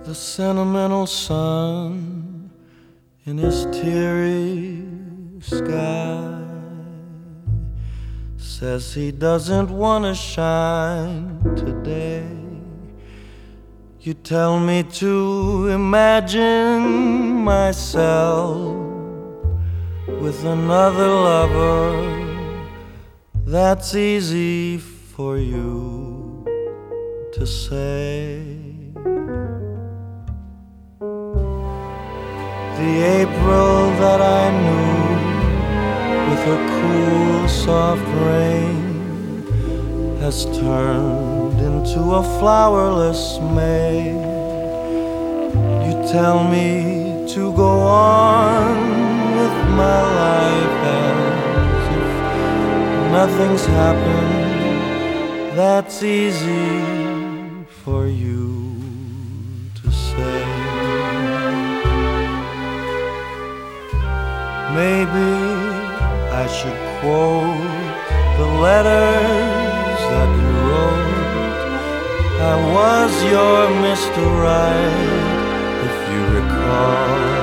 The sentimental sun in his teary sky says he doesn't want to shine today. You tell me to imagine myself with another lover. That's easy for you to say. The April that I knew, with her cool, soft rain, has turned into a flowerless May. You tell me to go on with my life as if nothing's happened. That's easy for you to say. Maybe I should quote the letters that you wrote. I was your Mr. Right, if you recall.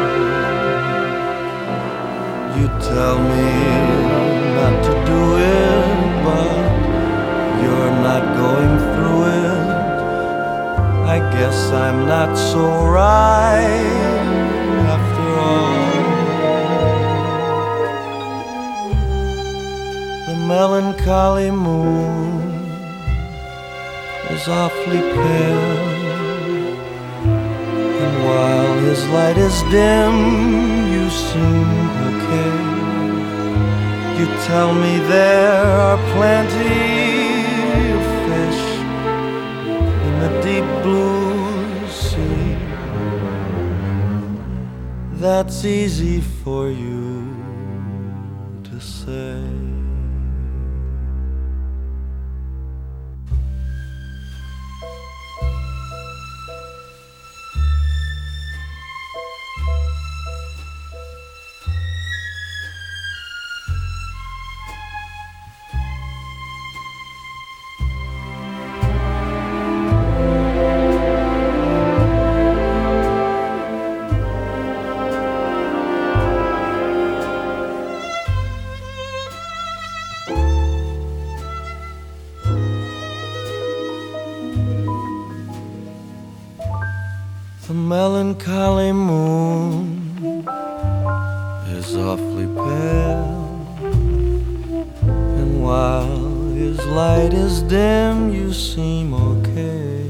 You tell me not to do it, but you're not going through it. I guess I'm not so right after all. The melancholy moon is awfully pale, and while his light is dim, you seem okay. You tell me there are plenty of fish in the deep blue sea. That's easy for you to say. The melancholy moon is awfully pale, and while his light is dim, you seem okay.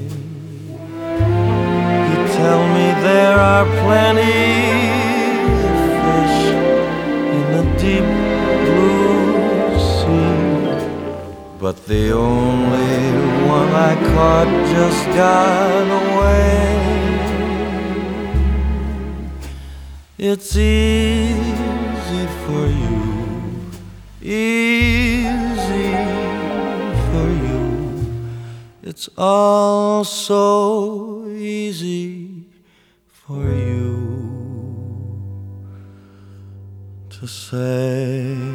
You tell me there are plenty of fish in the deep blue sea, but the only one I caught just got away. It's easy for you, easy for you. It's all so easy for you to say.